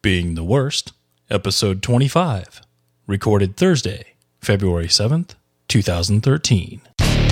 Being the Worst, Episode 25, recorded Thursday, February 7th, 2013.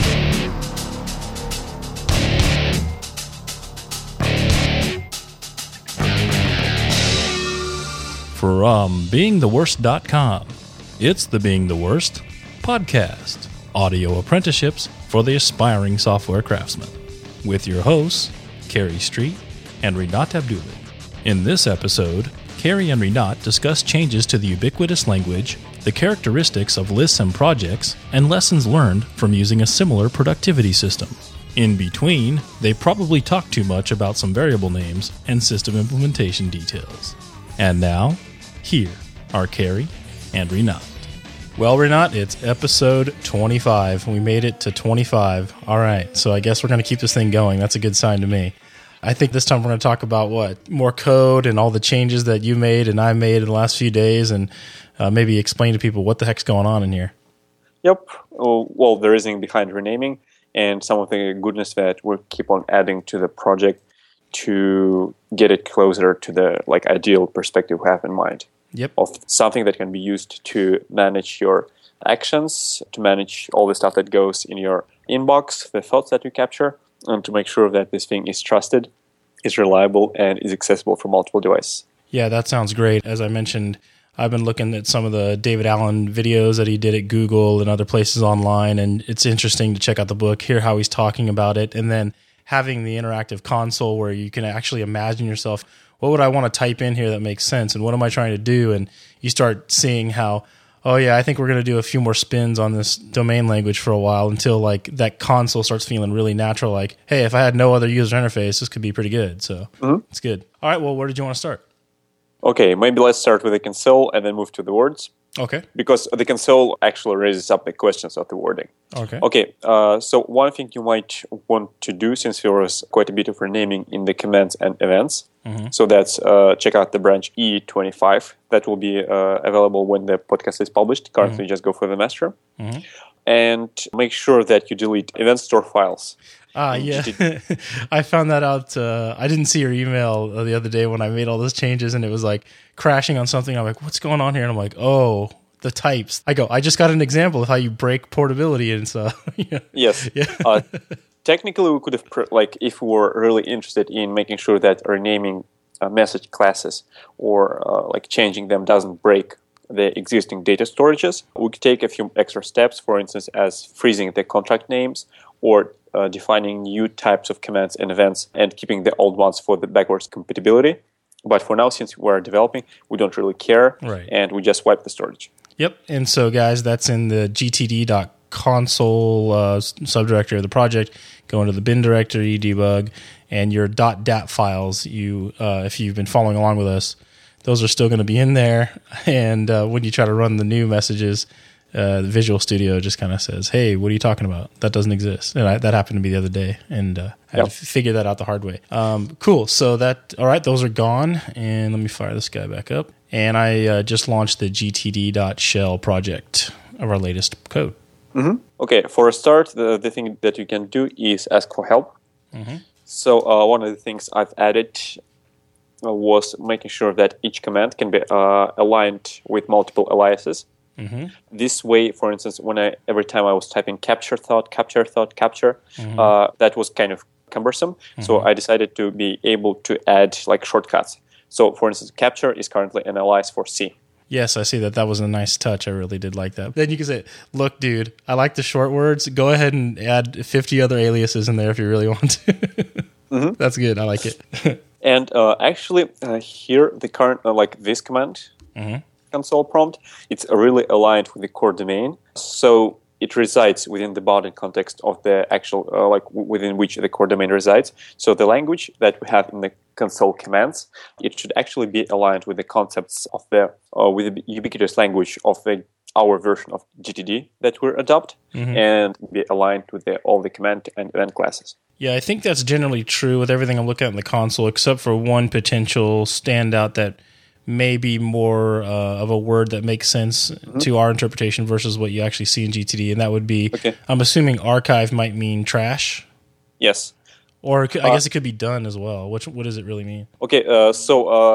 From beingtheworst.com, it's the Being the Worst podcast, audio apprenticeships for the aspiring software craftsman, with your hosts, Carrie Street and Rinat Abdullah. In this episode, Carrie and Rinat discuss changes to the ubiquitous language, the characteristics of lists and projects, and lessons learned from using a similar productivity system. In between, they probably talk too much about some variable names and system implementation details. And now, here are Carrie and Rinat. Well, Rinat, it's episode 25. We made it to 25. All right, so I guess we're going to keep this thing going. That's a good sign to me. I think this time we're going to talk about more code and all the changes that you made and I made in the last few days, and maybe explain to people what the heck's going on in here. Yep. Well, the reasoning behind renaming and some of the goodness that we'll keep on adding to the project to get it closer to the ideal perspective we have in mind. Yep. Of something that can be used to manage your actions, to manage all the stuff that goes in your inbox, the thoughts that you capture, and to make sure that this thing is trusted, is reliable, and is accessible for multiple devices. Yeah, that sounds great. As I mentioned, I've been looking at some of the David Allen videos that he did at Google and other places online, and it's interesting to check out the book, hear how he's talking about it, and then having the interactive console where you can actually imagine yourself, what would I want to type in here that makes sense, and what am I trying to do? And you start seeing how, oh yeah, I think we're going to do a few more spins on this domain language for a while until that console starts feeling really natural. Like, hey, if I had no other user interface, this could be pretty good. So It's good. All right, well, where did you want to start? Okay, maybe let's start with the console and then move to the words. Okay. Because the console actually raises up the questions of the wording. Okay. So one thing you might want to do, since there was quite a bit of renaming in the commands and events, so that's check out the branch E25. That will be available when the podcast is published. Currently, just go for the master. And make sure that you delete event store files. Yeah. I found that out. I didn't see your email the other day when I made all those changes, and it was crashing on something. I'm like, what's going on here? And I'm like, oh, the types. I just got an example of how you break portability and stuff. Yeah. Yes. Yeah. Technically, we could have, if we were really interested in making sure that renaming message classes or changing them doesn't break the existing data storages, we could take a few extra steps, for instance, as freezing the contract names or defining new types of commands and events and keeping the old ones for the backwards compatibility. But for now, since we're developing, we don't really care, and we just wipe the storage. Yep. And so, guys, that's in the gtd.console subdirectory of the project. Go into the bin directory, debug, and your .dat files, if you've been following along with us, those are still going to be in there. And when you try to run the new messages, the Visual Studio just kind of says, hey, what are you talking about? That doesn't exist. And that happened to me the other day, and I had to figure that out the hard way. Cool. So all right, those are gone. And let me fire this guy back up. And I just launched the gtd.shell project of our latest code. Okay, for a start, the thing that you can do is ask for help. So one of the things I've added was making sure that each command can be aligned with multiple aliases. This way, for instance, every time I was typing capture thought, that was kind of cumbersome. So I decided to be able to add shortcuts. So, for instance, capture is currently an alias for C. Yes, I see that. That was a nice touch. I really did like that. Then you can say, look, dude, I like the short words. Go ahead and add 50 other aliases in there if you really want to. That's good. I like it. And actually, here, the current, this command, console prompt, it's really aligned with the core domain. So it resides within the bounded context of the actual, within which the core domain resides. So the language that we have in the console commands, it should actually be aligned with the concepts of with the ubiquitous language of our version of GTD that we adopt, and be aligned with all the command and event classes. Yeah, I think that's generally true with everything I'm looking at in the console, except for one potential standout that may be more of a word that makes sense to our interpretation versus what you actually see in GTD, and that would be, I'm assuming archive might mean trash. Yes. Or I guess it could be done as well. What does it really mean? Okay, so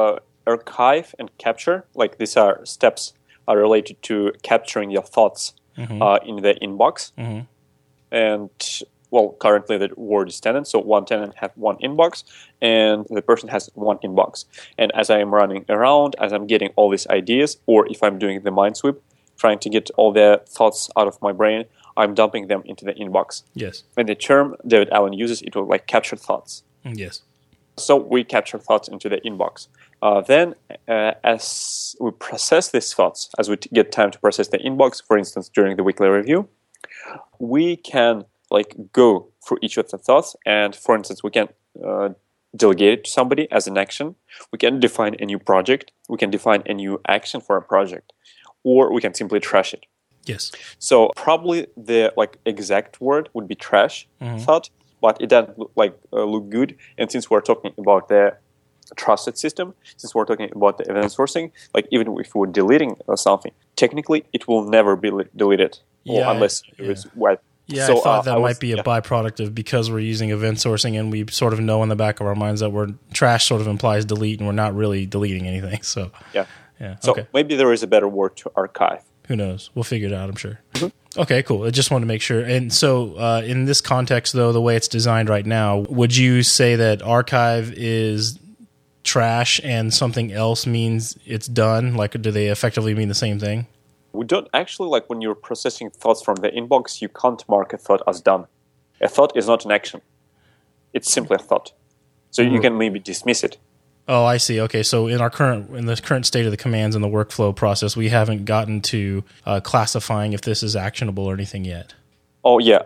archive and capture, like these are steps are related to capturing your thoughts in the inbox. And well, currently the word is tenant, so one tenant has one inbox, and the person has one inbox. And as I am running around, as I'm getting all these ideas, or if I'm doing the mind sweep, trying to get all the thoughts out of my brain, I'm dumping them into the inbox. Yes. And the term David Allen uses, it will like capture thoughts. Yes. So we capture thoughts into the inbox. Then, as we process these thoughts, as we get time to process the inbox, for instance, during the weekly review, we can like go through each of the thoughts, and for instance, we can delegate it to somebody as an action. We can define a new project. We can define a new action for a project, or we can simply trash it. Yes. So probably the like exact word would be trash thought, but it doesn't look good. And since we're talking about the trusted system, since we're talking about the event sourcing, like even if we're deleting something, technically it will never be deleted unless it was wiped. Yeah, so, I thought that might be a byproduct of because we're using event sourcing and we sort of know in the back of our minds that we're trash sort of implies delete and we're not really deleting anything. So yeah. So maybe there is a better word to archive. Who knows? We'll figure it out, I'm sure. Okay, cool. I just wanted to make sure. And so in this context, though, the way it's designed right now, would you say that archive is trash and something else means it's done? Like, do they effectively mean the same thing? We don't actually, like when you're processing thoughts from the inbox, you can't mark a thought as done. A thought is not an action. It's simply a thought. So you can maybe dismiss it. Oh, I see. Okay, so in the current state of the commands and the workflow process, we haven't gotten to classifying if this is actionable or anything yet. Oh yeah.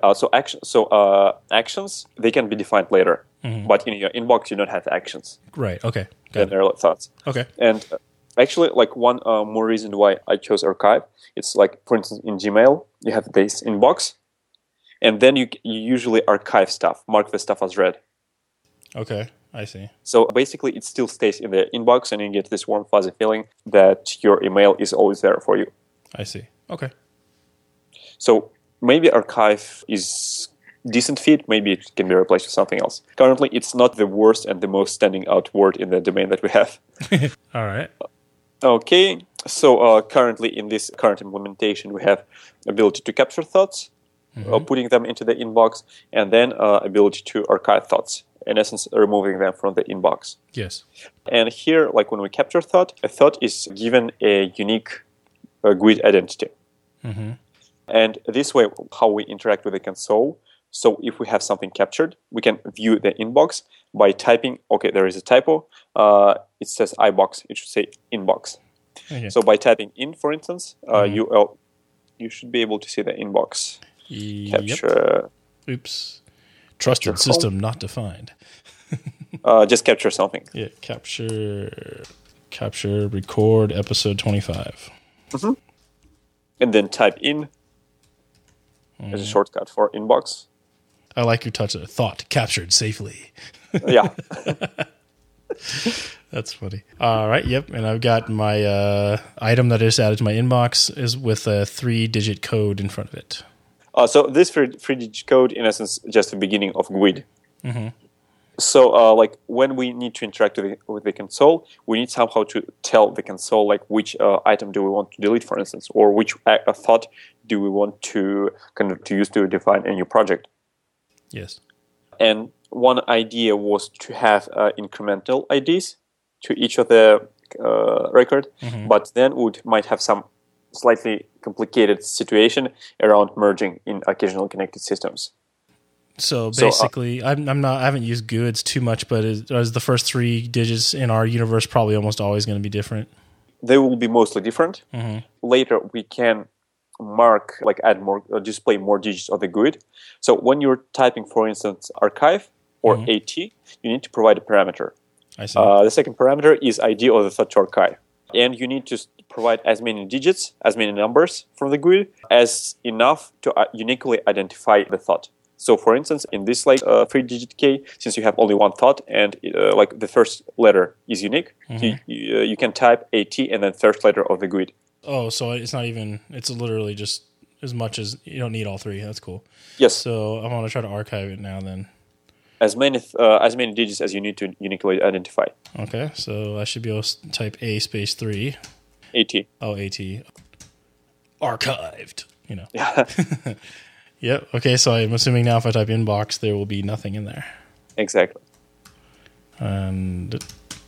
Actions they can be defined later, but in your inbox you don't have actions. Right. Okay. Then they're thoughts. Okay. And actually, like one more reason why I chose archive, it's like for instance in Gmail you have this inbox, and then you usually archive stuff, mark the stuff as read. Okay. I see. So basically, it still stays in the inbox, and you get this warm, fuzzy feeling that your email is always there for you. I see. Okay. So maybe archive is decent fit. Maybe it can be replaced with something else. Currently, it's not the worst and the most standing out word in the domain that we have. All right. Okay. So currently, in this current implementation, we have ability to capture thoughts, putting them into the inbox, and then ability to archive thoughts. In essence, removing them from the inbox. Yes. And here, like when we capture thought, a thought is given a unique GUID identity. And this way, how we interact with the console. So if we have something captured, we can view the inbox by typing, okay, there is a typo. It says iBox. It should say inbox. Okay. So by typing in, for instance, you should be able to see the inbox. Capture. Oops. Trusted system not defined. Just capture something. Yeah, capture, record episode 25. And then type in as a shortcut for inbox. I like your touch of thought captured safely. Yeah. That's funny. All right, yep. And I've got my item that I just added to my inbox is with a 3-digit code in front of it. So this 3-digit code, in essence, just the beginning of GUID. So, like when we need to interact with the console, we need somehow to tell the console like which item do we want to delete, for instance, or which thought do we want to to use to define a new project. Yes. And one idea was to have incremental IDs to each of the record, but then we might have some slightly complicated situation around merging in occasional connected systems. So basically, I haven't used GUIDs too much, but is the first 3 digits in our universe probably almost always going to be different? They will be mostly different. Later, we can mark, like add more, display more digits of the GUID. So when you're typing, for instance, archive or AT, you need to provide a parameter. I see. The second parameter is ID of the thought to archive. And you need to provide as many digits, as many numbers from the GUID as enough to uniquely identify the thought. So, for instance, in this 3-digit key, since you have only one thought and like the first letter is unique, you can type AT and then first letter of the GUID. Oh, so it's not even, it's literally just as much as, you don't need all 3. That's cool. Yes. So I'm going to try to archive it now then. as many digits as you need to uniquely identify. Okay, so I should be able to type A space 3. AT. Oh, AT. Archived. Yeah. Yep. Okay, so I'm assuming now if I type inbox, there will be nothing in there. Exactly. And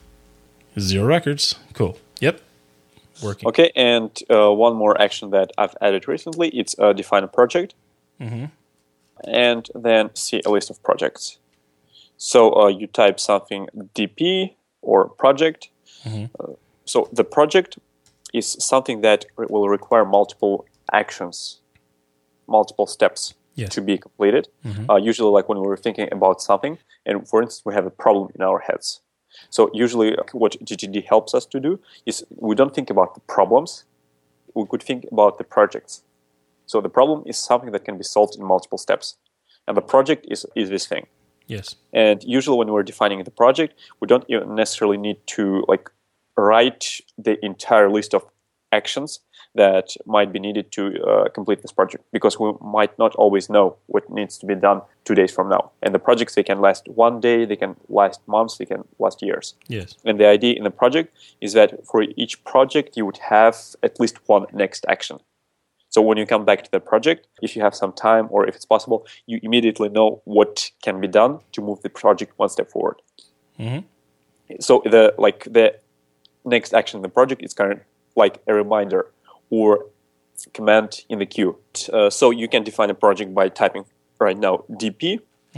0 records. Cool. Yep. Working. Okay, and one more action that I've added recently, it's define a project. Mm-hmm. And then see a list of projects. So you type something DP or project. Mm-hmm. So the project is something that will require multiple actions, multiple steps to be completed. Mm-hmm. Usually like when we're thinking about something, and for instance, we have a problem in our heads. So usually what GTD helps us to do is we don't think about the problems, we could think about the projects. So the problem is something that can be solved in multiple steps. And the project is this thing. Yes. And usually when we're defining the project, we don't even necessarily need to write the entire list of actions that might be needed to complete this project, because we might not always know what needs to be done 2 days from now. And the projects, they can last 1 day, they can last months, they can last years. Yes. And the idea in the project is that for each project, you would have at least one next action. So when you come back to the project, if you have some time or if it's possible, you immediately know what can be done to move the project one step forward. Mm-hmm. So the next action in the project is kind of like a reminder or command in the queue. So you can define a project by typing right now DP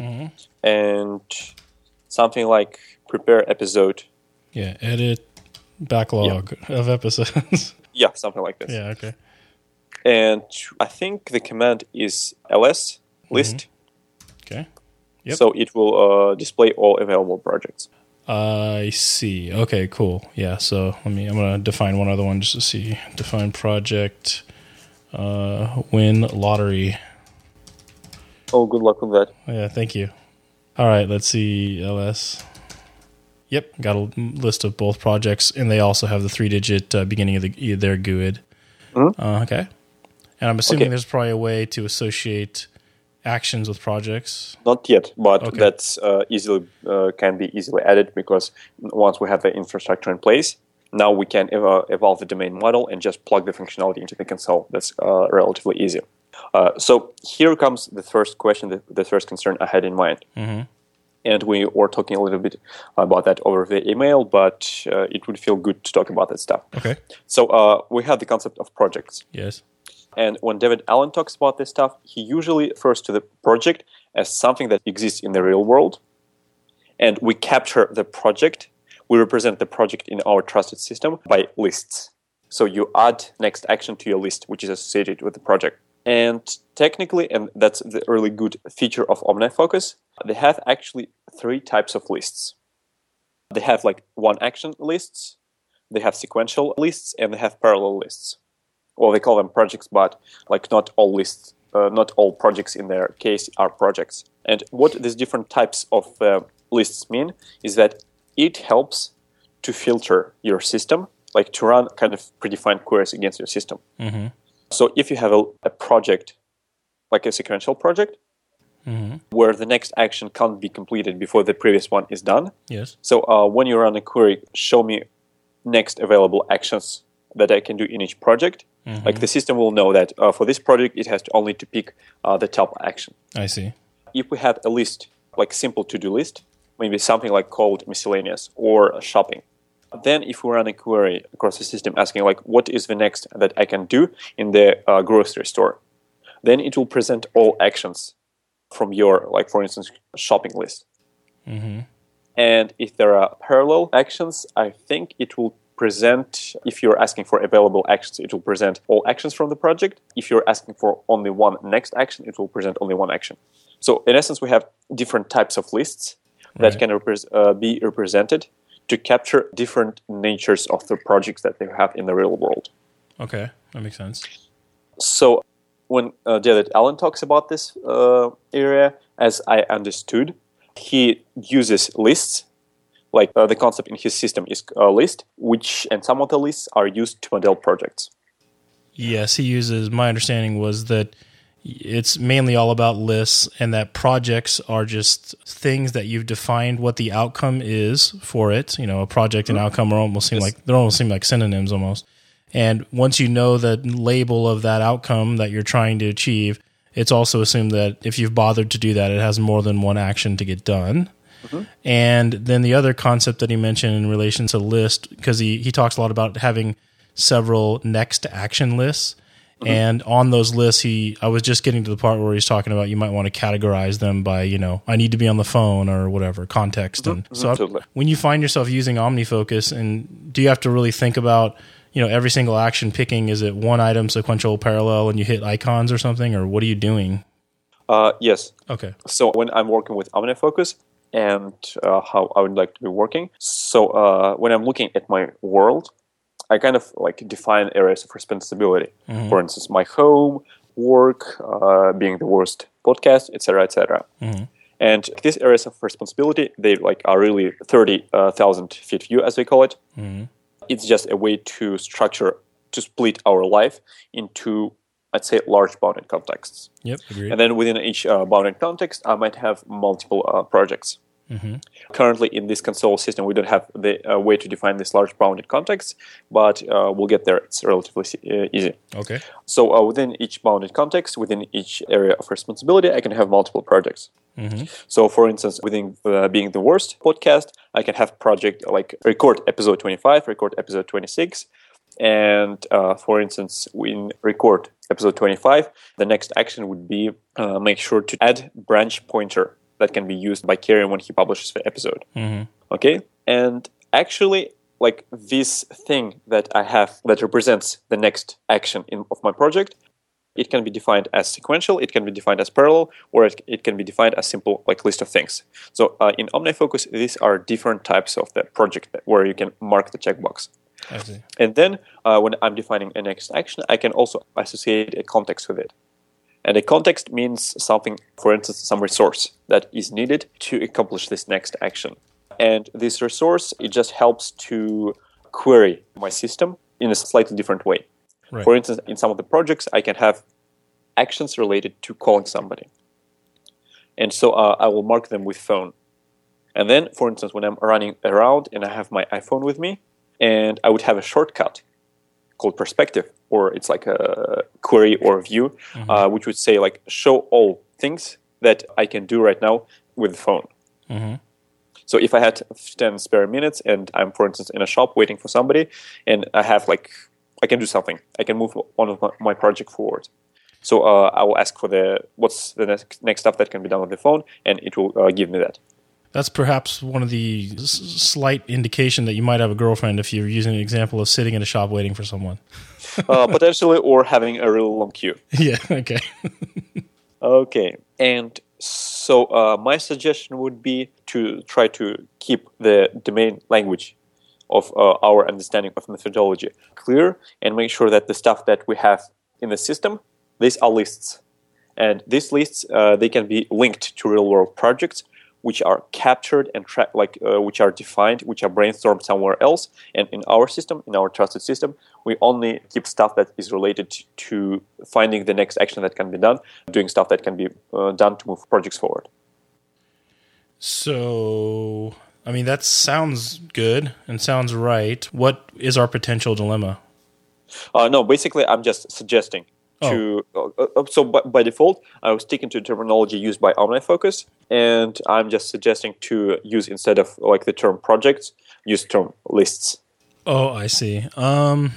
and something like prepare episode. Yeah, edit backlog of episodes. Yeah, something like this. Yeah, okay. And I think the command is ls list. Okay. Yep. So it will display all available projects. I see. Okay, cool. Yeah, so I'm going to define one other one just to see. Define project, win lottery. Oh, good luck with that. Yeah, thank you. All right, let's see, ls. Yep, got a list of both projects, and they also have the 3-digit beginning of their GUID. Mm-hmm. Okay. And I'm assuming there's probably a way to associate actions with projects. Not yet, but that's can be easily added, because once we have the infrastructure in place, now we can evolve the domain model and just plug the functionality into the console. That's relatively easy. So here comes the first question, the first concern I had in mind. Mm-hmm. And we were talking a little bit about that over the email, but it would feel good to talk about that stuff. Okay. So we have the concept of projects. Yes. And when David Allen talks about this stuff, he usually refers to the project as something that exists in the real world. And we capture the project. We represent the project in our trusted system by lists. So you add next action to your list, which is associated with the project. And technically, and that's the really good feature of OmniFocus, they have actually 3 types of lists. They have one action lists, they have sequential lists, and they have parallel lists. Well, they call them projects, but not all lists, not all projects in their case are projects. And what these different types of lists mean is that it helps to filter your system, to run kind of predefined queries against your system. Mm-hmm. So if you have a project, like a sequential project, where the next action can't be completed before the previous one is done. Yes. So when you run a query, show me next available actions that I can do in each project. Mm-hmm. The system will know that for this project, it has only to pick the top action. I see. If we have a list, simple to-do list, maybe something called miscellaneous or shopping, then if we run a query across the system asking what is the next that I can do in the grocery store, then it will present all actions from your, for instance, shopping list. Mm-hmm. And if there are parallel actions, I think it will present, if you're asking for available actions, it will present all actions from the project. If you're asking for only one next action, it will present only one action. So in essence, we have different types of lists that can be represented to capture different natures of the projects that they have in the real world. Okay, that makes sense. So when David Allen talks about this area, as I understood, he uses lists. The concept in his system is a list, and some of the lists are used to model projects. Yes, he uses, my understanding was that it's mainly all about lists, and that projects are just things that you've defined what the outcome is for it. You know, a project and outcome almost seem like synonyms almost. And once you know the label of that outcome that you're trying to achieve, it's also assumed that if you've bothered to do that, it has more than one action to get done. And then the other concept that he mentioned in relation to list, because he talks a lot about having several next action lists. And on those lists, I was just getting to the part where he's talking about you might want to categorize them by, you know, I need to be on the phone or whatever, context. And so when you find yourself using OmniFocus, and do you have to really think about, you know, every single action picking, is it one item, sequential, parallel, and you hit icons or something, or what are you doing? Yes. Okay. So when I'm working with OmniFocus and how I would like to be working, so when I'm looking at my world, I kind of like define areas of responsibility. For instance, my home, work, being the worst podcast, etc., etc. And these areas of responsibility, they like are really 30,000 feet view, as we call it. It's just a way to split our life into, I'd say, large bounded contexts. Yep, agreed. And then within each bounded context, I might have multiple projects. Currently, in this console system, we don't have the way to define this large bounded context, but we'll get there. It's relatively easy. Okay. So within each bounded context, within each area of responsibility, I can have multiple projects. So, for instance, within being the worst podcast, I can have project like record episode 25, record episode 26. And for instance, in record episode 25, the next action would be make sure to add branch pointer that can be used by Kieran when he publishes the episode. Okay? And actually, like this thing that I have that represents the next action of my project, it can be defined as sequential, it can be defined as parallel, or it can be defined as simple like list of things. So in OmniFocus, these are different types of the project where you can mark the checkbox. I see. And then when I'm defining a next action, I can also associate a context with it. And a context means something, for instance, some resource that is needed to accomplish this next action. And this resource, it just helps to query my system in a slightly different way. Right. For instance, in some of the projects, I can have actions related to calling somebody. And so I will mark them with phone. And then, for instance, when I'm running around and I have my iPhone with me, and I would have a shortcut called perspective, or it's like a query or a view, which would say like show all things that I can do right now with the phone. So if I had 10 spare minutes and I'm, for instance, in a shop waiting for somebody, and I have like, I can do something. I can move one of my project forward. So I will ask for what's the next stuff that can be done on the phone, and it will give me that. That's perhaps one of the slight indication that you might have a girlfriend if you're using an example of sitting in a shop waiting for someone. Potentially, or having a really long queue. Yeah, okay. Okay, and so my suggestion would be to try to keep the domain language of our understanding of methodology clear, and make sure that the stuff that we have in the system, these are lists. And these lists, they can be linked to real-world projects, which are captured and which are defined, which are brainstormed somewhere else. And in our system, in our trusted system, we only keep stuff that is related to finding the next action that can be done, doing stuff that can be done to move projects forward. So, I mean, that sounds good and sounds right. What is our potential dilemma? No, basically, I'm just suggesting. So by default, I was sticking to terminology used by OmniFocus, and I'm just suggesting to use, instead of like the term projects, use term lists. Oh, I see. Well,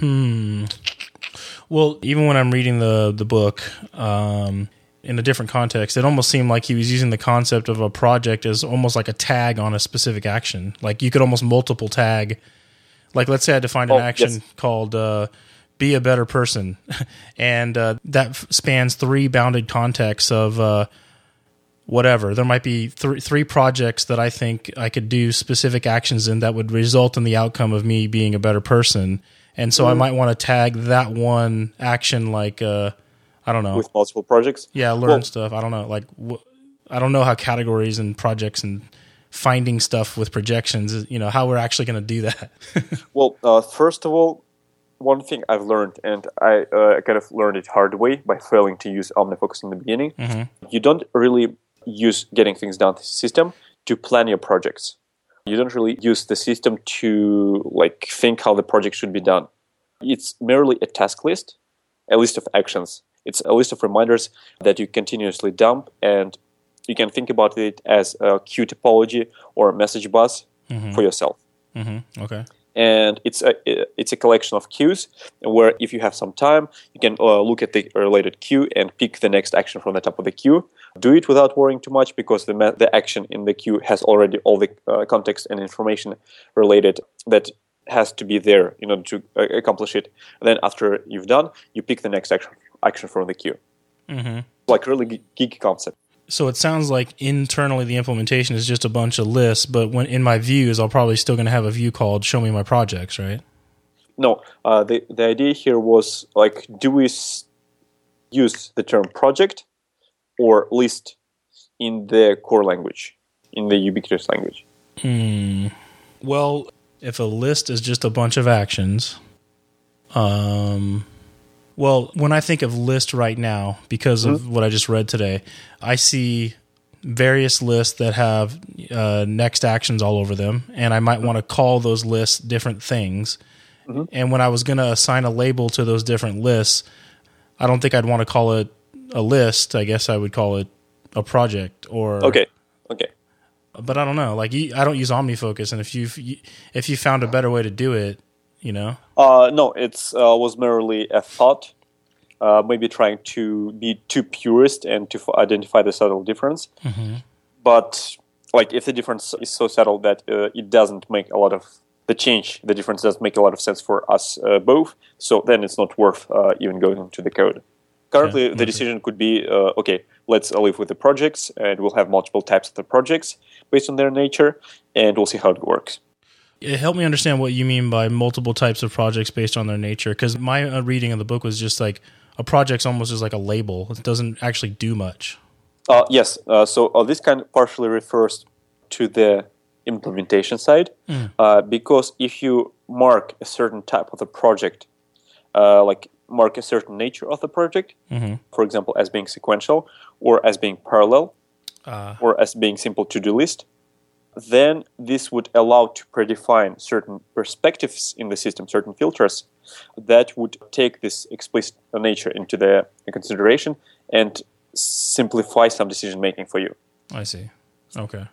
even when I'm reading the book in a different context, it almost seemed like he was using the concept of a project as almost like a tag on a specific action. Like you could almost multiple tag. Like let's say I defined an action called be a better person, and that spans 3 bounded contexts of whatever. There might be three projects that I think I could do specific actions in that would result in the outcome of me being a better person. And so I might want to tag that one action like, I don't know. With multiple projects? Yeah, learn stuff. I don't know. Like, I don't know how categories and projects and finding stuff with projections, how we're actually going to do that. Well, first of all, one thing I've learned, and I kind of learned it hard way by failing to use OmniFocus in the beginning. You don't really use getting things done system to plan your projects. You don't really use the system to think how the project should be done. It's merely a task list, a list of actions. It's a list of reminders that you continuously dump, and you can think about it as a queue topology or a message bus for yourself. Okay. And it's a collection of queues where if you have some time, you can look at the related queue and pick the next action from the top of the queue. Do it without worrying too much because the action in the queue has already all the context and information related that has to be there in order to accomplish it. And then after you've done, you pick the next action from the queue. Really geeky concept. So it sounds like internally the implementation is just a bunch of lists, but when in my views, I'll probably still going to have a view called "Show me my projects," right? No, the idea here was do we use the term project or list in the core language, in the ubiquitous language? Well, if a list is just a bunch of actions, well, when I think of list right now, because of what I just read today, I see various lists that have next actions all over them, and I might want to call those lists different things. And when I was going to assign a label to those different lists, I don't think I'd want to call it a list. I guess I would call it a project or... Okay. But I don't know. I don't use OmniFocus, and if you found a better way to do it, No, it was merely a thought, maybe trying to be too purist and to identify the subtle difference. But if the difference is so subtle that it doesn't make a lot of the difference doesn't make a lot of sense for us both, so then it's not worth even going into the code. Currently, the decision could be, let's live with the projects, and we'll have multiple types of the projects based on their nature, and we'll see how it works. Help me understand what you mean by multiple types of projects based on their nature, because my reading of the book was just a project's almost just like a label. It doesn't actually do much. Yes, so this kind of partially refers to the implementation side, because if you mark a certain type of the project, mark a certain nature of the project, for example, as being sequential, or as being parallel, or as being simple to-do list, then this would allow to predefine certain perspectives in the system, certain filters that would take this explicit nature into the consideration and simplify some decision making for you. I see. Okay.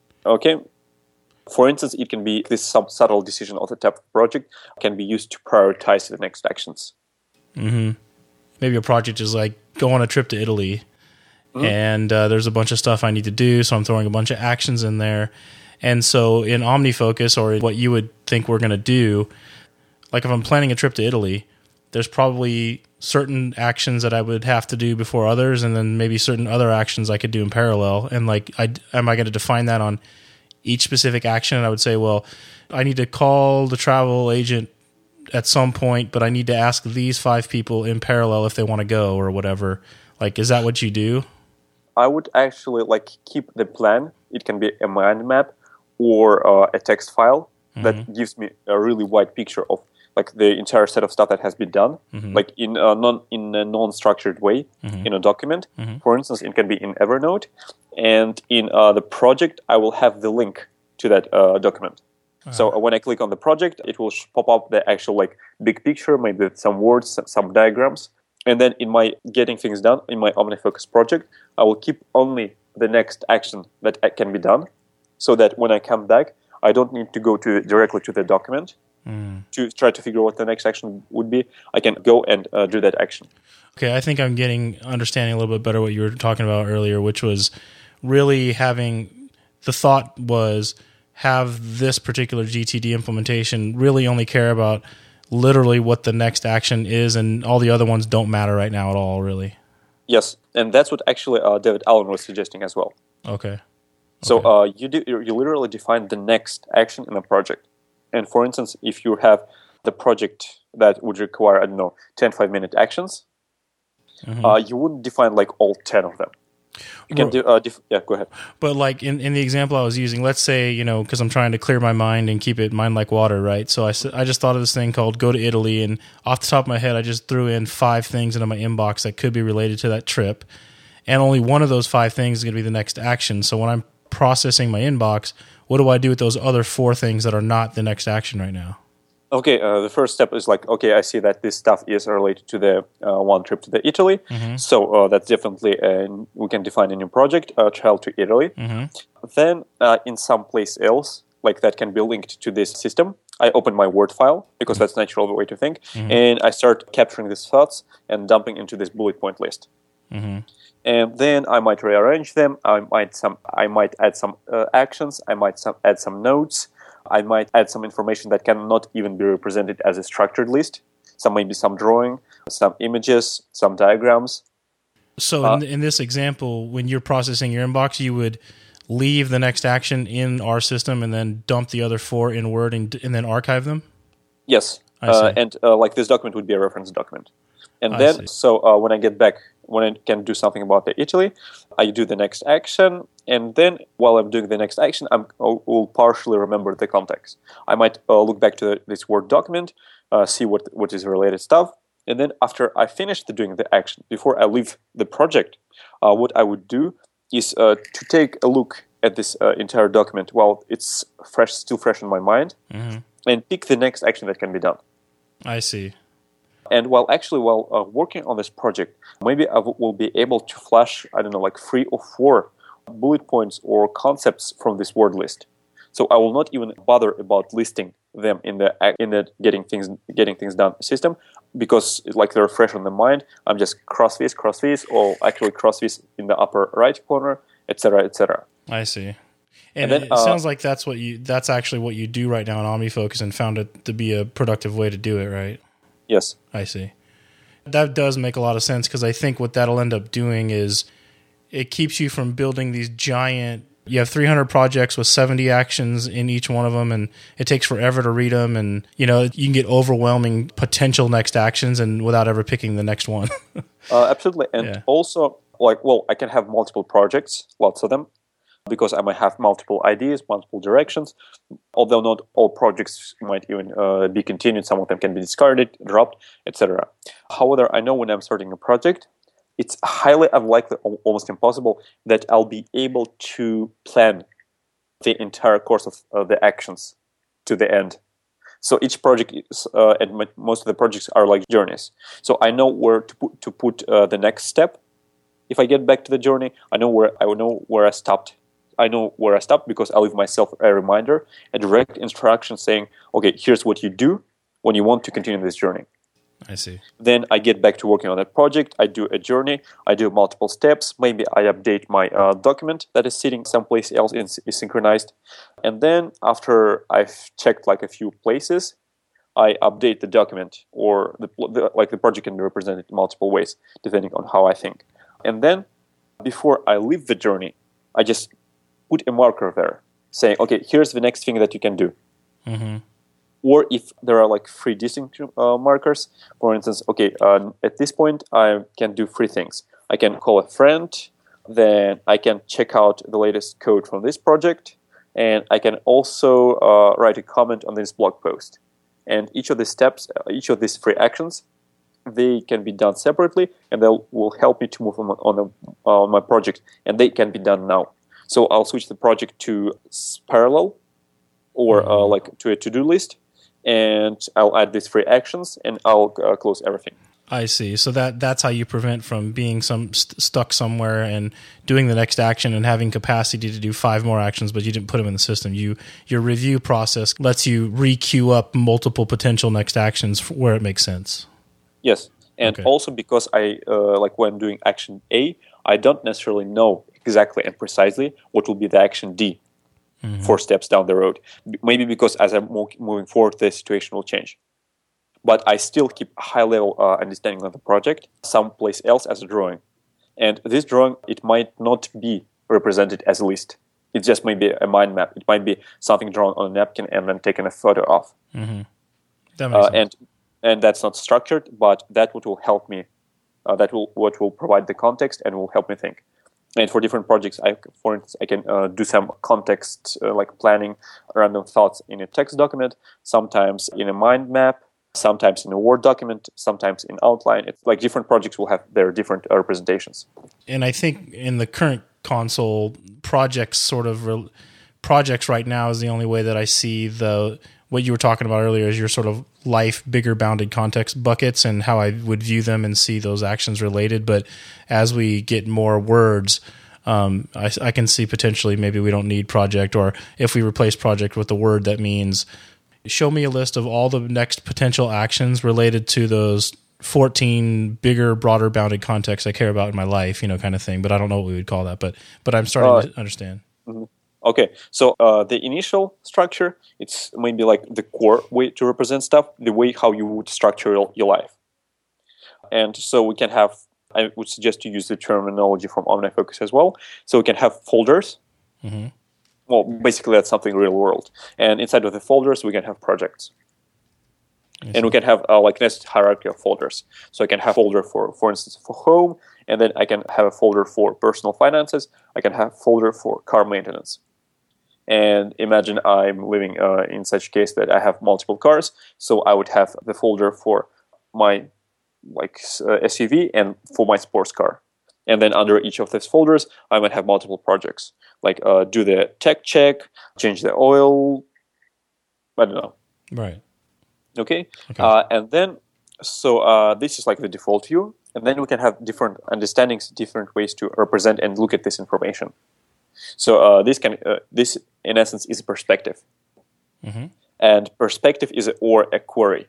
For instance, it can be this subtle decision of the type of project can be used to prioritize the next actions. Maybe a project is go on a trip to Italy, and there's a bunch of stuff I need to do, so I'm throwing a bunch of actions in there. And so in OmniFocus, or what you would think we're going to do, if I'm planning a trip to Italy, there's probably certain actions that I would have to do before others, and then maybe certain other actions I could do in parallel. And am I going to define that on each specific action? And I would say, well, I need to call the travel agent at some point, but I need to ask these 5 people in parallel if they want to go or whatever. Is that what you do? I would actually keep the plan. It can be a mind map or a text file that gives me a really wide picture of the entire set of stuff that has been done, in a non-structured way in a document. For instance, it can be in Evernote, and in the project, I will have the link to that document. So when I click on the project, it will pop up the actual big picture, maybe some words, some diagrams. And then in my getting things done, in my OmniFocus project, I will keep only the next action that can be done, so that when I come back, I don't need to go directly to the document to try to figure out what the next action would be. I can go and do that action. Okay, I think I'm understanding a little bit better what you were talking about earlier, which was really the thought was have this particular GTD implementation really only care about literally what the next action is, and all the other ones don't matter right now at all, really. Yes, and that's what actually David Allen was suggesting as well. Okay. So you literally define the next action in a project. And for instance, if you have the project that would require, 10 5-minute actions, you wouldn't define all 10 of them. You can do, yeah, go ahead. But like in the example I was using, let's say, because I'm trying to clear my mind and keep it mind like water, right? So I just thought of this thing called Go to Italy, and off the top of my head, I just threw in 5 things into my inbox that could be related to that trip. And only one of those 5 things is going to be the next action. So when I'm processing my inbox, what do I do with those other 4 things that are not the next action right now? Okay, the first step is like, okay, I see that this stuff is related to the one trip to the Italy. Mm-hmm. So that's definitely, we can define a new project, travel to Italy. Mm-hmm. Then in some place else, like that can be linked to this system, I open my Word file, because that's a natural way to think, and I start capturing these thoughts and dumping into this bullet point list. Mm-hmm. And then I might rearrange them. I might add some actions. I might add some notes. I might add some information that cannot even be represented as a structured list. Maybe some drawing, some images, some diagrams. So in this example, when you're processing your inbox, you would leave the next action in our system and then dump the other 4 in Word and then archive them? Yes. And like this document would be a reference document. And then, so when I get back, when I can do something about the Italy, I do the next action, and then while I'm doing the next action, I will partially remember the context. I might look back to this Word document, see what is related stuff, and then after I finish doing the action, before I leave the project, what I would do is to take a look at this entire document while it's still fresh in my mind, and pick the next action that can be done. I see. And while working on this project, maybe I will be able to flash, I don't know, like 3 or 4 bullet points or concepts from this word list. So I will not even bother about listing them in the getting things done system, because like they're fresh on the mind. I'm just cross this, or actually cross this in the upper right corner, etc., etc. I see. And then, it sounds like that's actually what you do right now in OmniFocus, and found it to be a productive way to do it, right? Yes. I see. That does make a lot of sense, because I think what that'll end up doing is it keeps you from building these giant... You have 300 projects with 70 actions in each one of them, and it takes forever to read them, and you can get overwhelming potential next actions and without ever picking the next one. Absolutely. And also, I can have multiple projects, lots of them, because I might have multiple ideas, multiple directions, although not all projects might even be continued. Some of them can be discarded, dropped, etc. However, I know when I'm starting a project, it's highly unlikely, almost impossible, that I'll be able to plan the entire course of the actions to the end. So each project is, and most of the projects are like journeys. So I know where to put the next step. If I get back to the journey, I know where I stopped. I know where I stopped because I leave myself a reminder, a direct instruction saying, okay, here's what you do when you want to continue this journey. I see. Then I get back to working on that project. I do a journey. I do multiple steps. Maybe I update my document that is sitting someplace else, is synchronized. And then after I've checked like a few places, I update the document, or the project can be represented in multiple ways, depending on how I think. And then before I leave the journey, I just put a marker there saying, okay, here's the next thing that you can do. Mm-hmm. Or if there are like 3 distinct markers, for instance, okay, at this point, I can do 3 things. I can call a friend, then I can check out the latest code from this project, and I can also write a comment on this blog post. And each of these steps, each of these 3 actions, they can be done separately, and they will help me to move on my project, and they can be done now. So I'll switch the project to parallel, or like to a to-do list, and I'll add these 3 actions, and I'll close everything. I see. So that's how you prevent from being stuck somewhere and doing the next action and having capacity to do 5 more actions, but you didn't put them in the system. Your review process lets you re-queue up multiple potential next actions where it makes sense. Yes, and also because I like when doing action A, I don't necessarily know exactly and precisely what will be the action D. 4 steps down the road. Maybe because as I'm moving forward, the situation will change. But I still keep a high-level understanding of the project someplace else as a drawing. And this drawing, it might not be represented as a list. It just may be a mind map. It might be something drawn on a napkin and then taken a photo of. Mm-hmm. That makes sense. And that's not structured, but that what will help me. What will provide the context and will help me think. And for different projects, for instance, I can do some context, like planning random thoughts in a text document, sometimes in a mind map, sometimes in a Word document, sometimes in Outline. It's like different projects will have their different representations. And I think in the current console, projects right now is the only way that I see what you were talking about earlier is your sort of life, bigger bounded context buckets and how I would view them and see those actions related. But as we get more words, I can see potentially maybe we don't need project, or if we replace project with the word, that means show me a list of all the next potential actions related to those 14 bigger, broader bounded contexts I care about in my life, kind of thing. But I don't know what we would call that, but I'm starting to understand. Mm-hmm. Okay, so the initial structure, it's maybe like the core way to represent stuff, the way how you would structure your life. And so we can have, I would suggest to use the terminology from OmniFocus as well. So we can have folders. Mm-hmm. Well, basically that's something real world. And inside of the folders, we can have projects. And we can have like nested hierarchy of folders. So I can have a folder for instance, for home, and then I can have a folder for personal finances. I can have a folder for car maintenance. And imagine I'm living in such a case that I have multiple cars, so I would have the folder for my SUV and for my sports car. And then under each of these folders, I might have multiple projects, like do the tech check, change the oil, I don't know. Right. Okay. And then, this is like the default view. And then we can have different understandings, different ways to represent and look at this information. So this in essence is a perspective, and perspective is a query,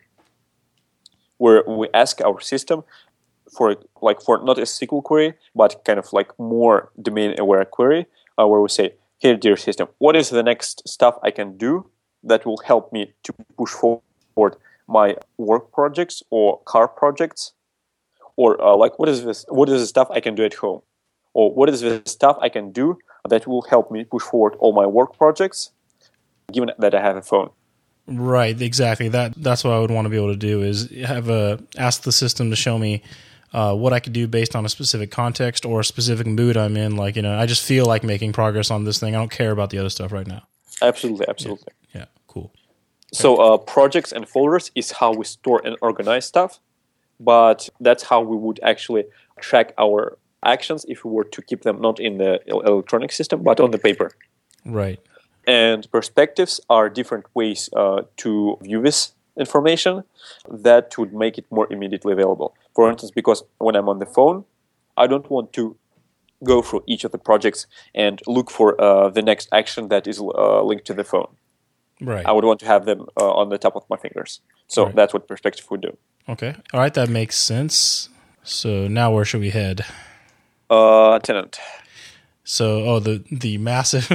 where we ask our system for not a SQL query, but kind of like more domain aware query, where we say, "Here, dear system, what is the next stuff I can do that will help me to push forward my work projects or car projects, or what is this? What is the stuff I can do at home, or what is the stuff I can do that will help me push forward all my work projects, given that I have a phone." Right, exactly. That's what I would want to be able to do is ask the system to show me what I could do based on a specific context or a specific mood I'm in. Like, I just feel like making progress on this thing. I don't care about the other stuff right now. Absolutely. Yeah, cool. So projects and folders is how we store and organize stuff, but that's how we would actually track our actions if we were to keep them not in the electronic system, but on the paper. Right. And perspectives are different ways to view this information that would make it more immediately available. For instance, because when I'm on the phone, I don't want to go through each of the projects and look for the next action that is linked to the phone. Right. I would want to have them on the top of my fingers. So That's what perspective would do. Okay. All right, that makes sense. So now where should we head? Tenant. So, the massive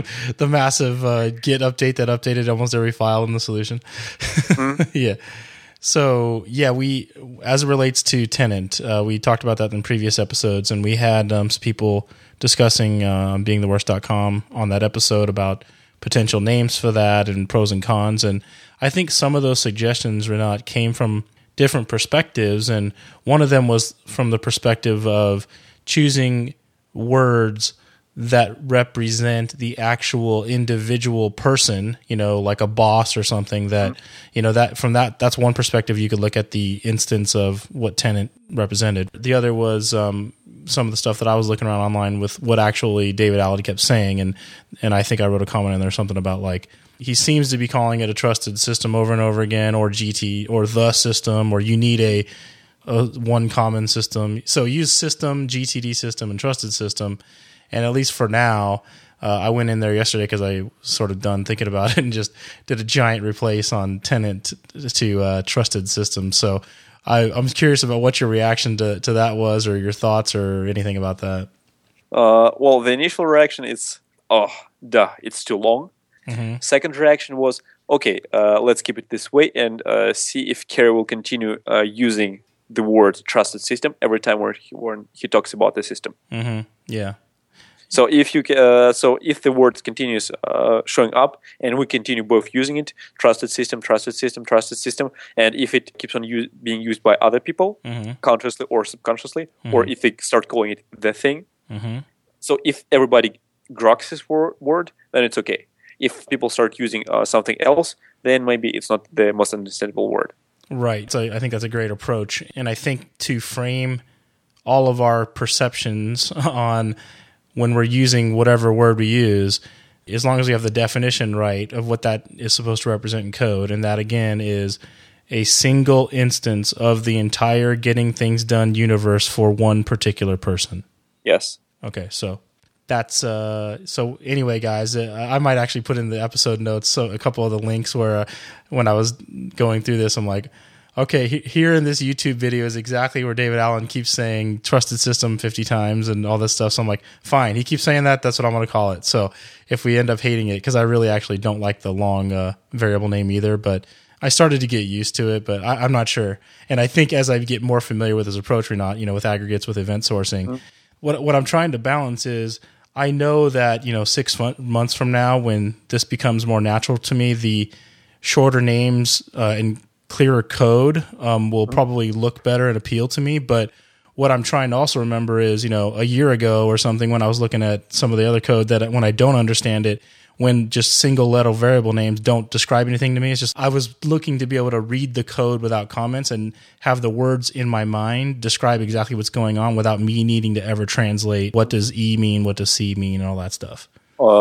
Git update that updated almost every file in the solution. Mm-hmm. Yeah. So, we, as it relates to Tenant, we talked about that in previous episodes, and we had some people discussing beingtheworst.com on that episode about potential names for that and pros and cons. And I think some of those suggestions, Rinat, came from different perspectives, and one of them was from the perspective of choosing words that represent the actual individual person, like a boss or something that, that's one perspective you could look at the instance of what Tenant represented. The other was some of the stuff that I was looking around online with what actually David Allard kept saying. And I think I wrote a comment in there, something about like, he seems to be calling it a trusted system over and over again, or GT, or the system, or you need a one common system. So use system, GTD system, and trusted system. And at least for now, I went in there yesterday because I was sort of done thinking about it and just did a giant replace on Tenant to trusted system. So I'm curious about what your reaction to that was, or your thoughts, or anything about that. Well, the initial reaction is, it's too long. Mm-hmm. Second reaction was, okay, let's keep it this way and see if Kerry will continue using the word trusted system every time when he talks about the system. Mm-hmm. Yeah. So if the word continues showing up and we continue both using it, trusted system, and if it keeps on being used by other people, consciously or subconsciously, or if they start calling it the thing, So if everybody groks this word, then it's okay. If people start using something else, then maybe it's not the most understandable word. Right. So I think that's a great approach. And I think to frame all of our perceptions on when we're using whatever word we use, as long as we have the definition right of what that is supposed to represent in code, and that again is a single instance of the entire getting things done universe for one particular person. Yes. Okay, so that's so anyway, guys, I might actually put in the episode notes a couple of the links where when I was going through this, I'm like, okay, here in this YouTube video is exactly where David Allen keeps saying trusted system 50 times and all this stuff. So I'm like, fine, he keeps saying that. That's what I'm going to call it. So if we end up hating it, because I really actually don't like the long variable name either, but I started to get used to it, but I'm not sure. And I think as I get more familiar with his approach or not, with aggregates, with event sourcing, what I'm trying to balance is I know that, 6 months from now, when this becomes more natural to me, the shorter names and clearer code will probably look better and appeal to me. But what I'm trying to also remember is, a year ago or something, when I was looking at some of the other code, that when I don't understand it, when just single letter variable names don't describe anything to me, it's just I was looking to be able to read the code without comments and have the words in my mind describe exactly what's going on without me needing to ever translate what does E mean, what does C mean, and all that stuff.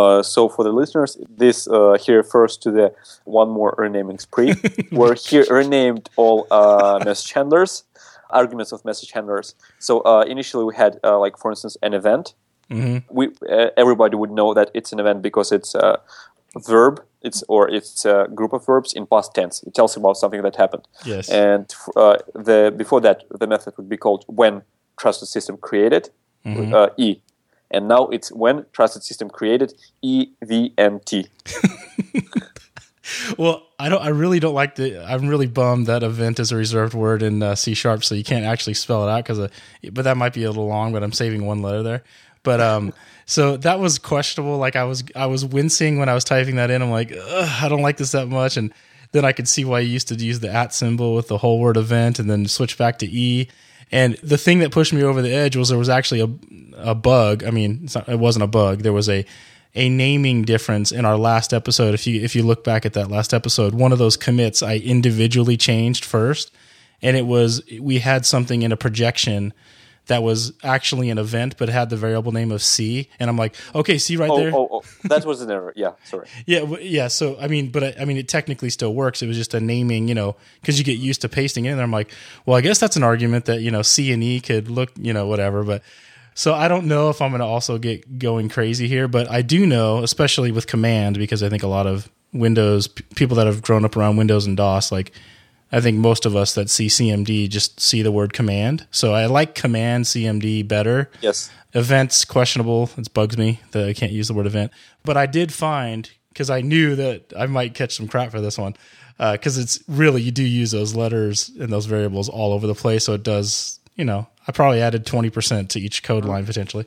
So for the listeners, this here refers to the one more renaming spree, where he renamed all message handlers, arguments of message handlers. So initially we had, for instance, an event. Mm-hmm. Everybody would know that it's an event because it's a verb, it's a group of verbs in past tense. It tells about something that happened. Yes. And before that, the method would be called when trusted system created, E. And now it's when trusted system created, EVNT. Well, I really don't like I'm really bummed that event is a reserved word in C#, so you can't actually spell it out but that might be a little long, but I'm saving one letter there. But so that was questionable. Like I was wincing when I was typing that in. I'm like, I don't like this that much. And then I could see why you used to use the @ symbol with the whole word event and then switch back to E. And the thing that pushed me over the edge was there was actually a bug. I mean, it wasn't a bug. There was a naming difference in our last episode. If you look back at that last episode, one of those commits I individually changed first, and we had something in a projection that was actually an event, but had the variable name of C. And I'm like, okay, see right there? Oh, that was an error. Yeah, sorry. Yeah. So, it technically still works. It was just a naming, because you get used to pasting it in there. I'm like, well, I guess that's an argument that, C and E could look, whatever. But so I don't know if I'm going to also get going crazy here, but I do know, especially with command, because I think a lot of Windows, people that have grown up around Windows and DOS, like, I think most of us that see CMD just see the word command. So I like command CMD better. Yes. Events, questionable. It bugs me that I can't use the word event. But I did find, because I knew that I might catch some crap for this one, because it's really, you do use those letters and those variables all over the place. So it does, I probably added 20% to each code line potentially.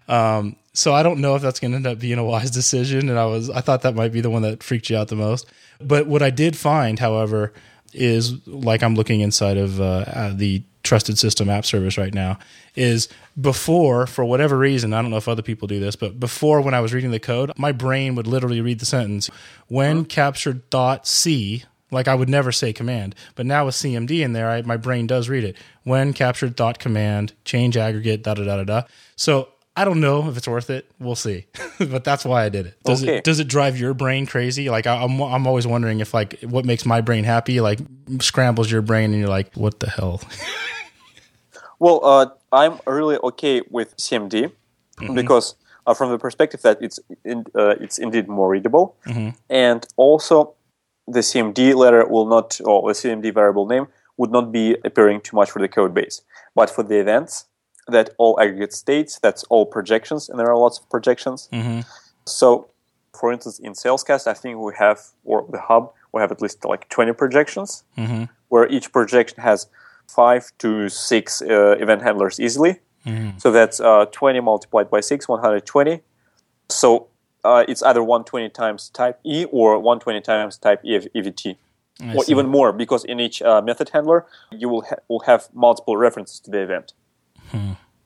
So I don't know if that's going to end up being a wise decision. And I thought that might be the one that freaked you out the most. But what I did find, however, is like I'm looking inside of the Trusted System app service right now, is before, for whatever reason, I don't know if other people do this, but before when I was reading the code, my brain would literally read the sentence, when captured thought C, like I would never say command, but now with CMD in there, my brain does read it. When captured thought command, change aggregate, da-da-da-da-da. So I don't know if it's worth it. We'll see. But that's why I did it. Does it drive your brain crazy? Like I'm always wondering if like what makes my brain happy like scrambles your brain and you're like, what the hell? Well, I'm really okay with CMD because from the perspective that it's indeed more readable, and also the CMD letter will not, or the CMD variable name would not be appearing too much for the code base, but for the events. That all aggregate states, that's all projections, and there are lots of projections. So, for instance, in Salescast, I think we have, or the hub, we have at least like 20 projections, where each projection has 5 to 6 event handlers easily. So that's 20 multiplied by 6, 120. So it's either 120 times type E or 120 times type EVT. Or even more, because in each method handler, you will have multiple references to the event.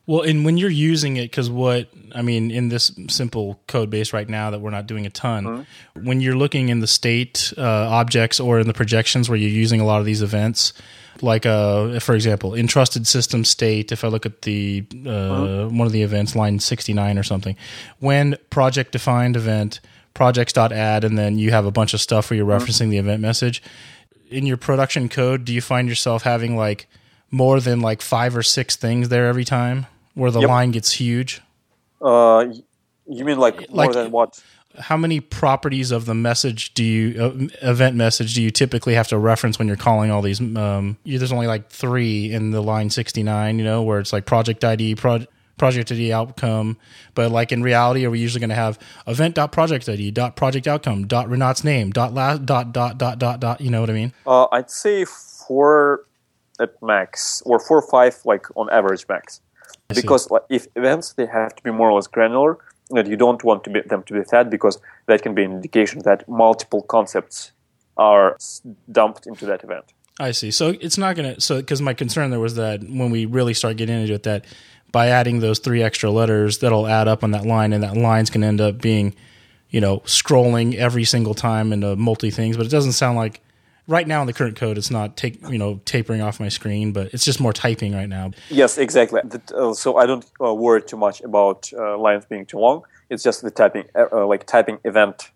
Well, and when you're using it, because in this simple code base right now that we're not doing a ton, when you're looking in the state objects or in the projections where you're using a lot of these events, like, for example, in trusted system state, if I look at the one of the events, line 69 or something, when project defined event, projects.add, and then you have a bunch of stuff where you're referencing the event message, in your production code, do you find yourself having like more than like 5 or 6 things there every time where the line gets huge? You mean like more than what? How many properties of the message event message do you typically have to reference when you're calling all these? There's only like 3 in the line 69, where it's like project ID, project ID outcome. But like in reality, are we usually going to have event.project ID, .project outcome, .Renat's name, .last, dot, you know what I mean? I'd say 4 at max, or 4 or 5 like on average max. Because like, if events, they have to be more or less granular, and you don't want them to be fat, because that can be an indication that multiple concepts are dumped into that event. I see. So it's not going to, because my concern there was that when we really start getting into it, that by adding those 3 extra letters, that'll add up on that line, and that line's going to end up being, scrolling every single time into multi things. But it doesn't sound like, right now in the current code, it's not tapering off my screen, but it's just more typing right now. Yes, exactly. So I don't worry too much about lines being too long. It's just the typing, like typing event,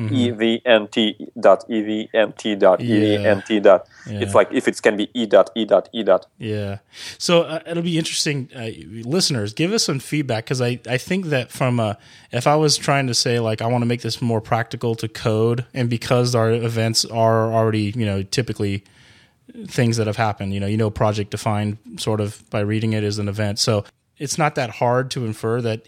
evnt.evnt.evnt. It's like if it can be e.e.e. Yeah. So it'll be interesting. Listeners, give us some feedback, because I think that if I was trying to say, like, I want to make this more practical to code, and because our events are already, typically things that have happened, project defined sort of by reading it as an event. So it's not that hard to infer that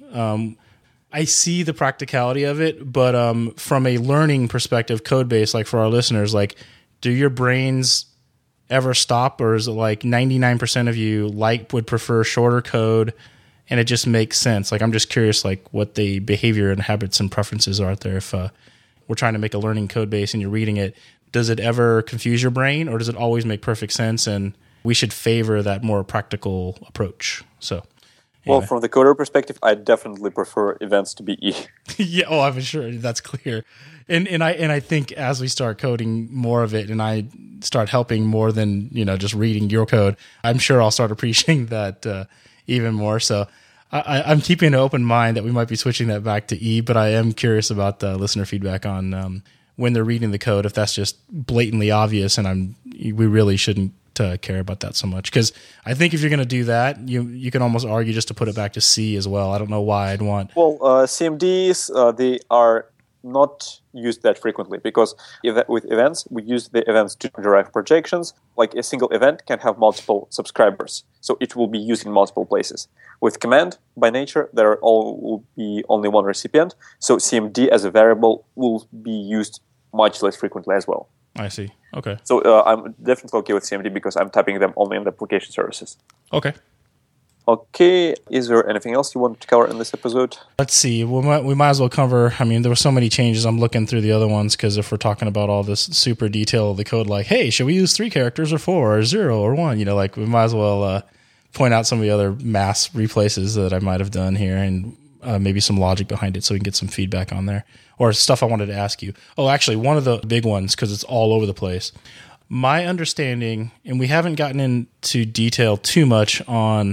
I see the practicality of it, but from a learning perspective, code base, like for our listeners, like, do your brains ever stop, or is it like 99% of you would prefer shorter code, and it just makes sense? Like, I'm just curious, like, what the behavior and habits and preferences are out there. If we're trying to make a learning code base and you're reading it, does it ever confuse your brain, or does it always make perfect sense? And we should favor that more practical approach. So. Well, from the coder perspective, I definitely prefer events to be E. Yeah, I'm sure that's clear. And I think as we start coding more of it, and I start helping more than just reading your code, I'm sure I'll start appreciating that even more. So I'm keeping an open mind that we might be switching that back to E, but I am curious about the listener feedback on when they're reading the code, if that's just blatantly obvious, and we really shouldn't care about that so much, because I think if you're going to do that, you can almost argue just to put it back to C as well. I don't know why I'd want. Well, CMDs they are not used that frequently, because with events we use the events to derive projections. Like a single event can have multiple subscribers, so it will be used in multiple places. With command, by nature, there will be only one recipient, so CMD as a variable will be used much less frequently as well. I see. Okay. So I'm definitely okay with CMD, because I'm typing them only in the application services. Okay. Okay. Is there anything else you want to cover in this episode? Let's see. We might as well cover. There were so many changes. I'm looking through the other ones, because if we're talking about all this super detail of the code, like, hey, should we use 3 characters or 4 or 0 or 1? Like, we might as well point out some of the other mass replaces that I might have done here, and maybe some logic behind it, so we can get some feedback on there, or stuff I wanted to ask you. Oh, actually, one of the big ones, because it's all over the place. My understanding, and we haven't gotten into detail too much on,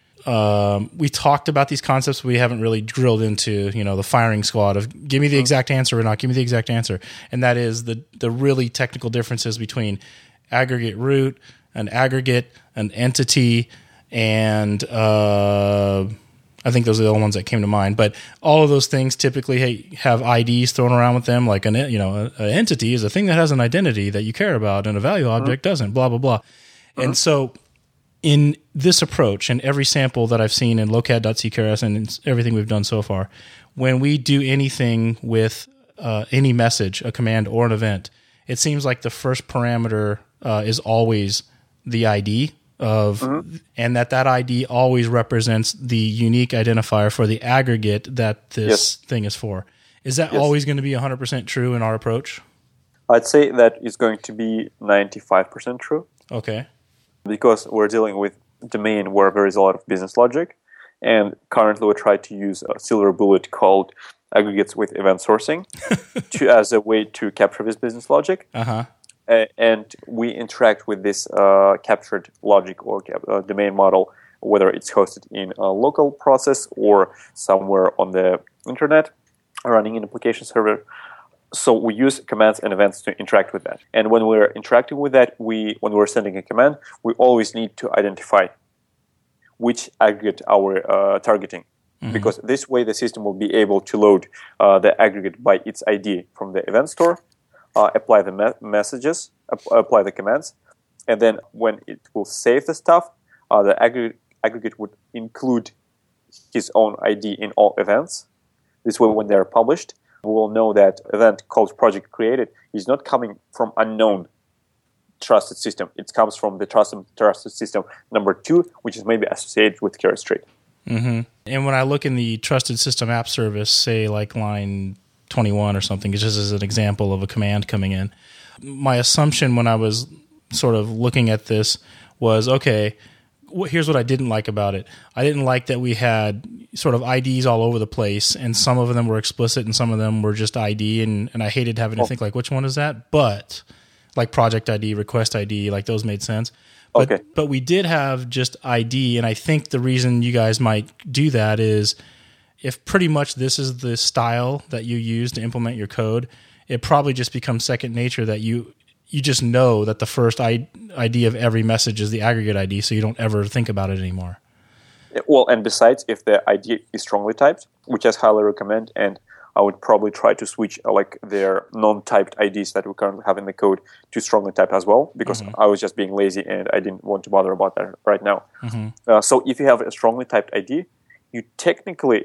we talked about these concepts, but we haven't really drilled into, the firing squad of give me the exact answer or not, give me the exact answer. And that is the really technical differences between aggregate root, an aggregate, an entity, and I think those are the only ones that came to mind. But all of those things typically have IDs thrown around with them. Like an entity is a thing that has an identity that you care about, and a value object doesn't. Blah blah blah. And so, in this approach, and every sample that I've seen in locad.cqrs and everything we've done so far, when we do anything with any message, a command or an event, it seems like the first parameter is always the ID. And that ID always represents the unique identifier for the aggregate that this thing is for. Is that always going to be 100% true in our approach? I'd say that is going to be 95% true. Okay. Because we're dealing with domain where there is a lot of business logic. And currently we try to use a silver bullet called aggregates with event sourcing as a way to capture this business logic. And we interact with this captured logic or domain model, whether it's hosted in a local process or somewhere on the internet, running an application server. So we use commands and events to interact with that. And when we're interacting with that, when we're sending a command, we always need to identify which aggregate are targeting. Because this way the system will be able to load the aggregate by its ID from the event store, apply the messages, apply the commands, and then when it will save the stuff, the aggregate would include his own ID in all events. This way, when they're published, we will know that event called project created is not coming from unknown trusted system. It comes from the trusted system number 2, which is maybe associated with Carry Straight. And when I look in the trusted system app service, say like line 21 or something, just as an example of a command coming in, my assumption when I was sort of looking at this was, okay, here's what I didn't like about it. I didn't like that we had sort of IDs all over the place, and some of them were explicit and some of them were just ID, and I hated having to think like, which one is that? But like project ID, request ID, like those made sense. But we did have just ID, and I think the reason you guys might do that is if pretty much this is the style that you use to implement your code, it probably just becomes second nature that you just know that the first ID of every message is the aggregate ID, so you don't ever think about it anymore. Well, and besides, if the ID is strongly typed, which I highly recommend, and I would probably try to switch like their non-typed IDs that we currently have in the code to strongly typed as well, because I was just being lazy and I didn't want to bother about that right now. So if you have a strongly typed ID, you technically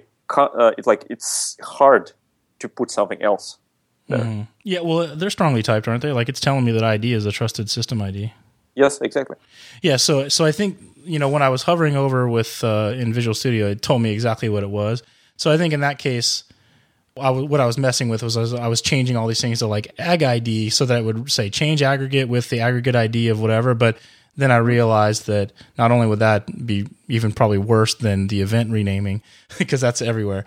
it's hard to put something else there. Yeah, well, they're strongly typed, aren't they? Like it's telling me that ID is a trusted system ID. Yes, exactly. Yeah, so I think, when I was hovering over with in Visual Studio, it told me exactly what it was. So I think in that case, what I was messing with was I was changing all these things to like ag ID so that it would say change aggregate with the aggregate ID of whatever, but then I realized that not only would that be even probably worse than the event renaming, because that's everywhere,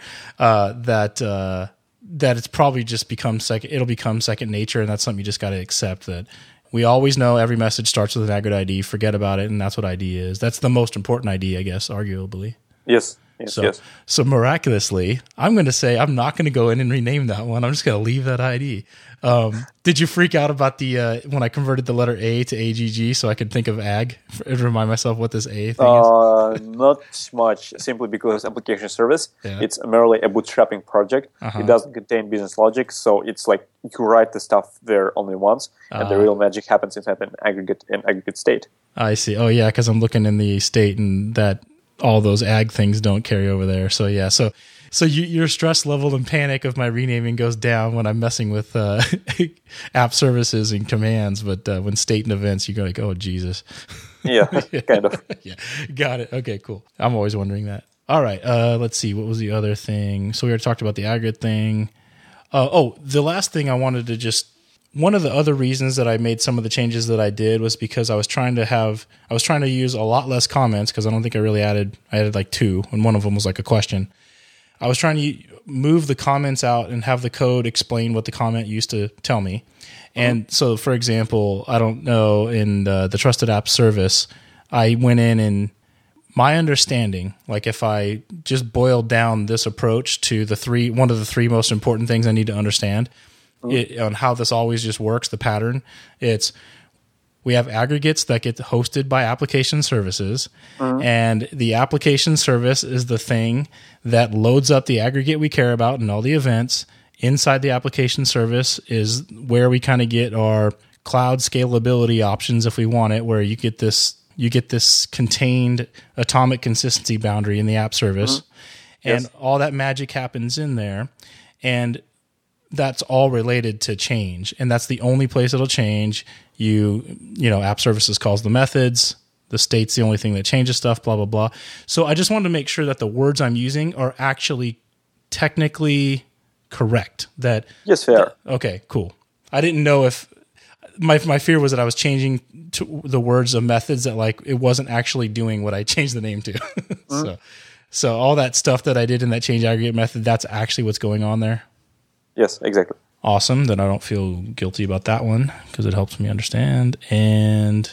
that it's probably just it'll become second nature, and that's something you just got to accept, that we always know every message starts with an aggregate ID, forget about it, and that's what ID is. That's the most important ID, I guess, arguably. Yes. So miraculously, I'm going to say I'm not going to go in and rename that one. I'm just going to leave that ID. Did you freak out about the when I converted the letter A to AGG so I could think of ag and remind myself what this A thing is? Not much, simply because application service, it's merely a bootstrapping project. It doesn't contain business logic, so it's like you write the stuff there only once, and the real magic happens inside an aggregate state. I see. Oh yeah, because I'm looking in the state, and that all those ag things don't carry over there. So yeah, so your stress level and panic of my renaming goes down when I'm messing with app services and commands, but when state and events, you go like, oh Jesus. Yeah, kind of. Yeah, got it. Okay, cool. I'm always wondering that. All right, let's see. What was the other thing? So we already talked about the aggregate thing. The last thing I wanted to just. One of the other reasons that I made some of the changes that I did was because I was trying to use a lot less comments, because I don't think I added like 2, and one of them was like a question. I was trying to move the comments out and have the code explain what the comment used to tell me. And so, for example, I don't know, in the Trusted App Service, I went in and my understanding, like if I just boiled down this approach to one of the 3 most important things I need to understand, on how this always just works, the pattern, we have aggregates that get hosted by application services, and the application service is the thing that loads up the aggregate we care about and all the events. Inside the application service is where we kind of get our cloud scalability options if we want it, where you get this contained atomic consistency boundary in the app service, and all that magic happens in there, and that's all related to change, and that's the only place it'll change. App services calls the methods. The state's the only thing that changes stuff, blah, blah, blah. So I just wanted to make sure that the words I'm using are actually technically correct. Yes, fair. Okay, cool. I didn't know if my fear was that I was changing to the words of methods that like it wasn't actually doing what I changed the name to. So all that stuff that I did in that change aggregate method, that's actually what's going on there. Yes, exactly. Awesome. Then I don't feel guilty about that one because it helps me understand. And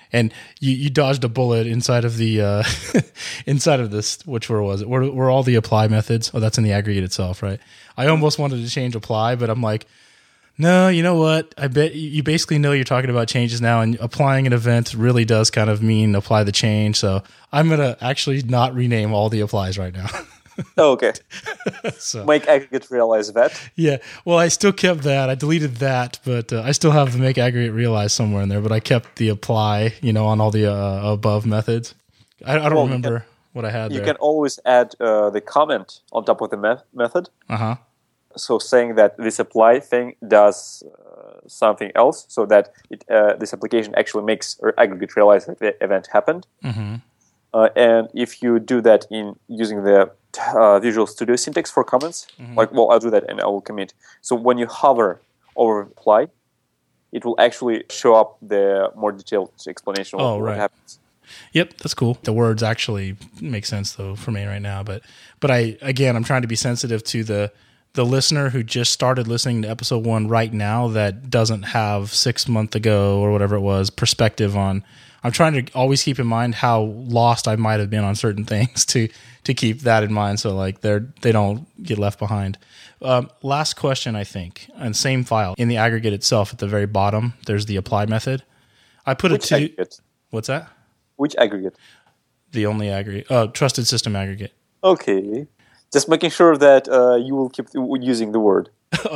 you dodged a bullet inside of the inside of this. Which where was it? Were all the apply methods? Oh, that's in the aggregate itself, right? I almost wanted to change apply, but I'm like, no, you know what? I bet you basically know you're talking about changes now, and applying an event really does kind of mean apply the change. So I'm going to actually not rename all the applies right now. Oh, okay. So, make aggregate realize that. Yeah. Well, I still kept that. I deleted that, but I still have the make aggregate realize somewhere in there, but I kept the apply, on all the above methods. I don't remember what I had there. You can always add the comment on top of the method. Uh-huh. So saying that this apply thing does something else, so that this application actually makes or aggregate realize that the event happened. Mm-hmm. And if you do that in using the Visual Studio syntax for comments, I'll do that and I will commit. So when you hover over apply, it will actually show up the more detailed explanation of what happens. Yep, that's cool. The words actually make sense though for me right now, but I'm trying to be sensitive to the listener who just started listening to episode 1 right now that doesn't have 6 months ago or whatever it was perspective on. I'm trying to always keep in mind how lost I might have been on certain things to keep that in mind, so like they don't get left behind. Last question, I think, and same file in the aggregate itself at the very bottom. There's the apply method. I put Which aggregate? What's that? Which aggregate? The only aggregate. Trusted system aggregate. Okay. Just making sure that you will keep using the word.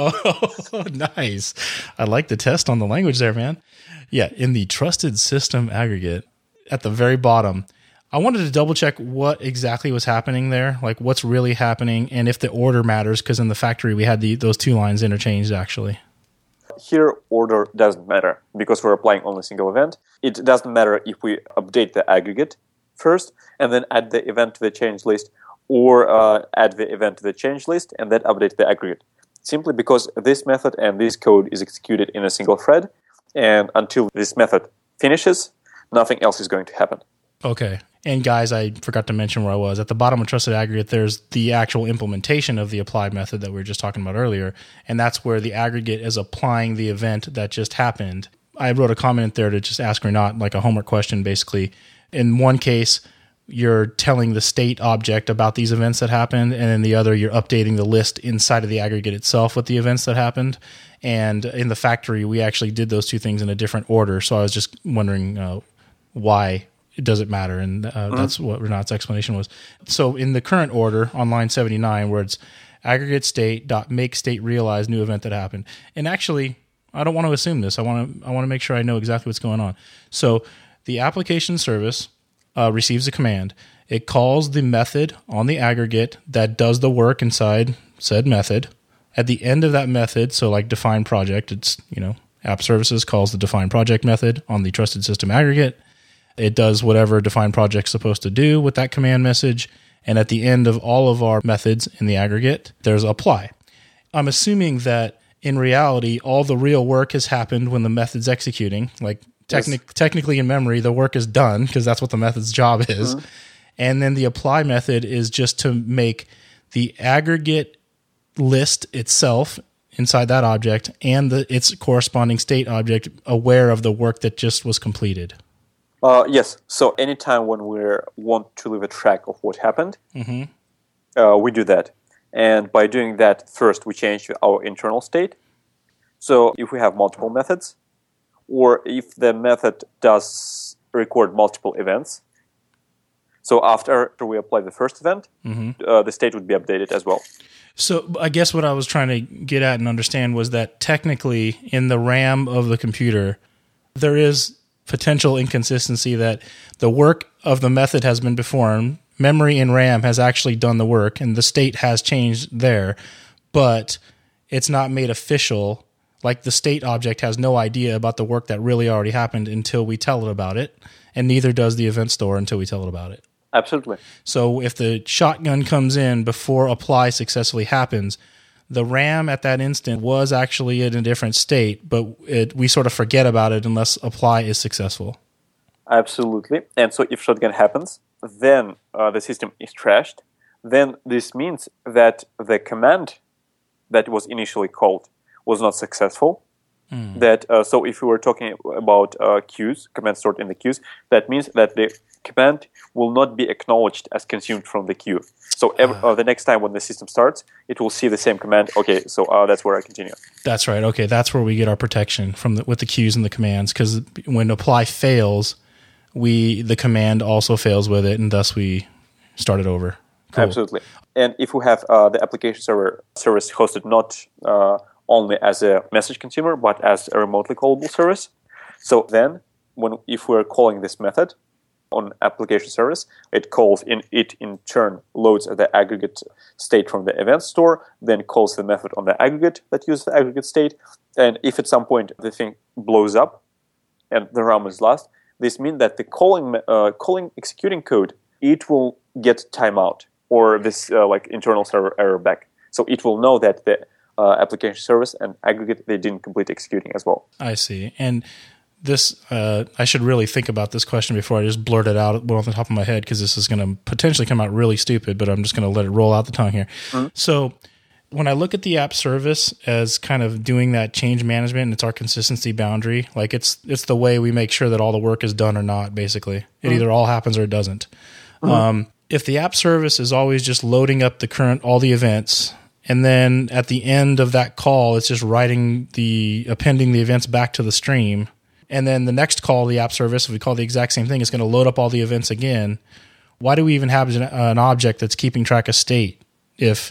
Oh, nice. I like the test on the language there, man. Yeah, in the trusted system aggregate, at the very bottom, I wanted to double check what exactly was happening there, like what's really happening, and if the order matters, because in the factory we had those two lines interchanged, actually. Here, order doesn't matter, because we're applying only a single event. It doesn't matter if we update the aggregate first, and then add the event to the change list, or add the event to the change list, and then update the aggregate. Simply because this method and this code is executed in a single thread, and until this method finishes, nothing else is going to happen. Okay. And guys, I forgot to mention where I was. At the bottom of Trusted Aggregate, there's the actual implementation of the apply method that we were just talking about earlier, and that's where the aggregate is applying the event that just happened. I wrote a comment there to just ask Renat, like a homework question, basically. In one case, you're telling the state object about these events that happened, and in the other, you're updating the list inside of the aggregate itself with the events that happened. And in the factory, we actually did those two things in a different order. So I was just wondering why does it matter? And that's what Renat's explanation was. So in the current order on line 79, where it's aggregate state dot make state realize new event that happened. And actually, I don't want to assume this. I want to make sure I know exactly what's going on. So the application service receives a command. It calls the method on the aggregate that does the work inside said method. At the end of that method, so like define project, it's, app services calls the define project method on the trusted system aggregate. It does whatever define project's supposed to do with that command message. And at the end of all of our methods in the aggregate, there's apply. I'm assuming that in reality, all the real work has happened when the method's executing. Like technically in memory, the work is done because that's what the method's job is. Mm-hmm. And then the apply method is just to make the aggregate list itself inside that object and its corresponding state object aware of the work that just was completed. Yes. So anytime when we want to leave a track of what happened, we do that. And by doing that, first we change our internal state. So if we have multiple methods, or if the method does record multiple events, so after we apply the first event, the state would be updated as well. So I guess what I was trying to get at and understand was that technically in the RAM of the computer, there is potential inconsistency that the work of the method has been performed, memory in RAM has actually done the work, and the state has changed there, but it's not made official. Like the state object has no idea about the work that really already happened until we tell it about it, and neither does the event store until we tell it about it. Absolutely. So if the shotgun comes in before apply successfully happens, the RAM at that instant was actually in a different state, but we sort of forget about it unless apply is successful. Absolutely. And so if shotgun happens, then the system is trashed. Then this means that the command that was initially called was not successful. That so if we were talking about queues, command stored in the queues, that means that the command will not be acknowledged as consumed from the queue. So the next time when the system starts, it will see the same command. Okay, so that's where I continue. That's right. Okay, that's where we get our protection from with the queues and the commands, because when apply fails, the command also fails with it, and thus we start it over. Cool. Absolutely. And if we have the application service hosted not only as a message consumer, but as a remotely callable service, so then if we're calling this method on application service, it in turn loads the aggregate state from the event store, then calls the method on the aggregate that uses the aggregate state. And if at some point the thing blows up and the RAM is lost, this means that the calling executing code, it will get timeout or this internal server error back. So it will know that the application service and aggregate, they didn't complete executing as well. I see. And this, I should really think about this question before I just blurt it out off the top of my head, because this is going to potentially come out really stupid, but I'm just going to let it roll out the tongue here. Mm-hmm. So when I look at the app service as kind of doing that change management, and it's our consistency boundary, like it's the way we make sure that all the work is done or not, basically. It either all happens or it doesn't. Mm-hmm. If the app service is always just loading up all the events, and then at the end of that call, it's just appending the events back to the stream. And then the next call, the app service, if we call the exact same thing, is going to load up all the events again. Why do we even have an object that's keeping track of state? Is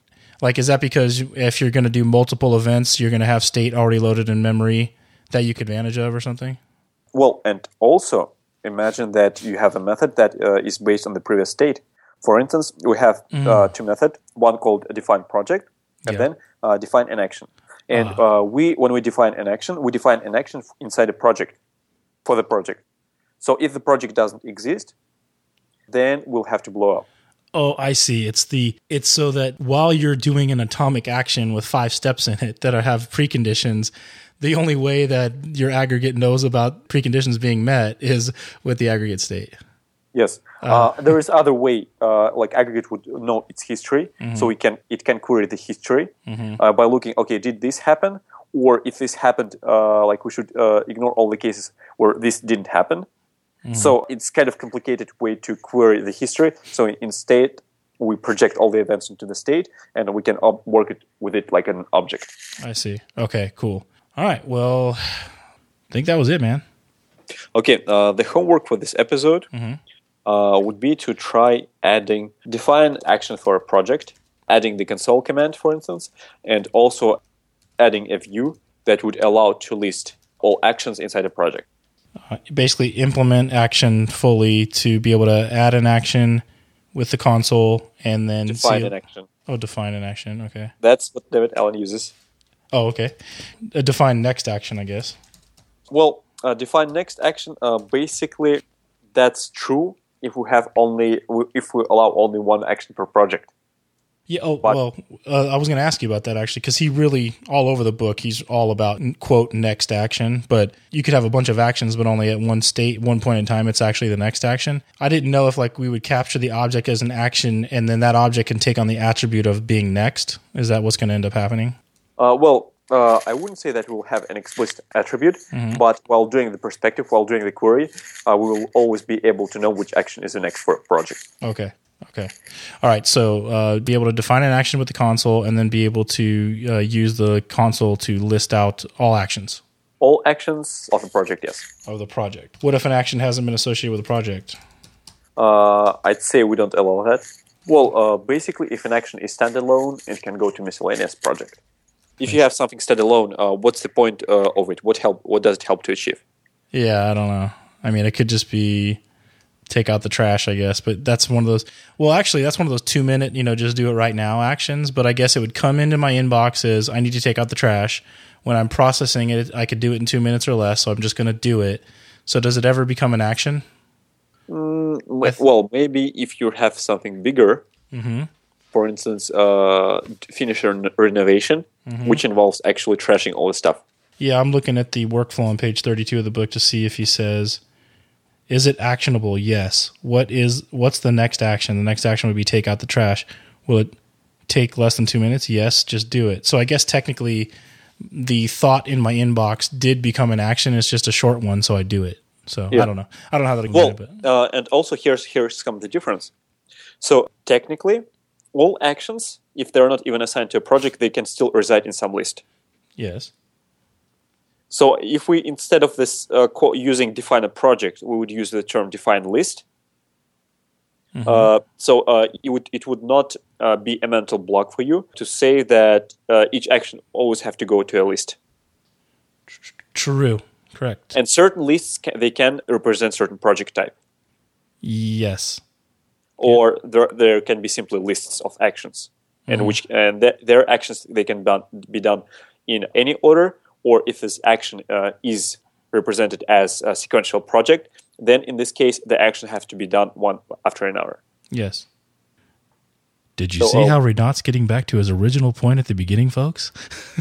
that because if you're going to do multiple events, you're going to have state already loaded in memory that you could advantage of or something? Well, and also imagine that you have a method that is based on the previous state. For instance, we have two methods, one called define project, and then define an action. And when we define an action inside a project for the project. So if the project doesn't exist, then we'll have to blow up. Oh, I see. It's so that while you're doing an atomic action with 5 steps in it that have preconditions, the only way that your aggregate knows about preconditions being met is with the aggregate state. Yes. There is other way, like aggregate would know its history, so it can query the history by looking, okay, did this happen? Or if this happened, we should ignore all the cases where this didn't happen. So it's kind of complicated way to query the history. So in state, we project all the events into the state, and we can work with it like an object. I see. Okay, cool. All right, well, I think that was it, man. Okay, the homework for this episode would be to try define action for a project, adding the console command, for instance, and also adding a view that would allow to list all actions inside a project. Basically implement action fully to be able to add an action with the console and then define an action. Oh, define an action. Okay. That's what David Allen uses. Oh, okay. Define next action, I guess. Well, define next action, basically that's true if we allow only one action per project. Yeah. Oh, I was going to ask you about that actually, because he really all over the book. He's all about quote next action, but you could have a bunch of actions, but only at one point in time, it's actually the next action. I didn't know if we would capture the object as an action, and then that object can take on the attribute of being next. Is that what's going to end up happening? I wouldn't say that we'll have an explicit attribute, but while doing the perspective, while doing the query, we will always be able to know which action is the next for a project. Okay. All right. So be able to define an action with the console and then be able to use the console to list out all actions. All actions of the project, yes. Of the project. What if an action hasn't been associated with a project? I'd say we don't allow that. Well, basically, if an action is standalone, it can go to miscellaneous project. If you have something standalone, what's the point of it? What does it help to achieve? Yeah, I don't know. I mean, it could just be take out the trash, I guess. But that's one of those. Well, actually, that's one of those 2-minute, just do it right now actions. But I guess it would come into my inbox as I need to take out the trash. When I'm processing it, I could do it in 2 minutes or less. So I'm just going to do it. So does it ever become an action? Well, maybe if you have something bigger. for instance, finish a renovation, which involves actually trashing all the stuff. Yeah, I'm looking at the workflow on page 32 of the book to see if he says, is it actionable? Yes. What's the next action? The next action would be take out the trash. Will it take less than 2 minutes? Yes, just do it. So I guess technically the thought in my inbox did become an action. It's just a short one, so I do it. So yeah. I don't know how that explains it. But. And also here's come the difference. So technically, all actions, if they're not even assigned to a project, they can still reside in some list. Yes. So if we, instead of this using define a project, we would use the term define list. It would not be a mental block for you to say that each action always have to go to a list. True. Correct. And certain lists, they can represent certain project type. Yes. Or there can be simply lists of actions, and their actions, they can be done in any order, or if this action is represented as a sequential project, then in this case, the action has to be done one after another. Yes. Did you see how Renat's getting back to his original point at the beginning, folks?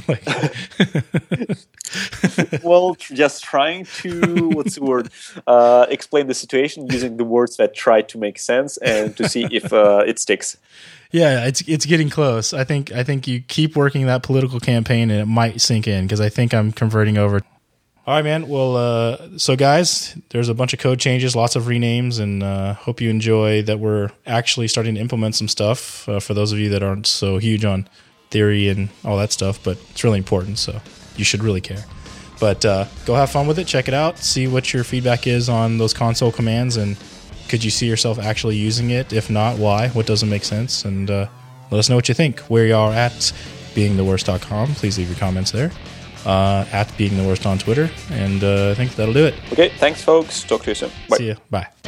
Well, just trying to, explain the situation using the words that try to make sense and to see if it sticks. Yeah, it's getting close. I think you keep working that political campaign and it might sink in, because I think I'm converting over. All right, man. Well, so guys, there's a bunch of code changes, lots of renames, and hope you enjoy that we're actually starting to implement some stuff for those of you that aren't so huge on theory and all that stuff, but it's really important, so you should really care. But go have fun with it, check it out, see what your feedback is on those console commands, and could you see yourself actually using it? If not, why? What doesn't make sense? And let us know what you think. Where you are at beingtheworst.com. Please leave your comments there. At beingtheworst on Twitter. And I think that'll do it. Okay, thanks, folks. Talk to you soon. Bye. See you. Bye.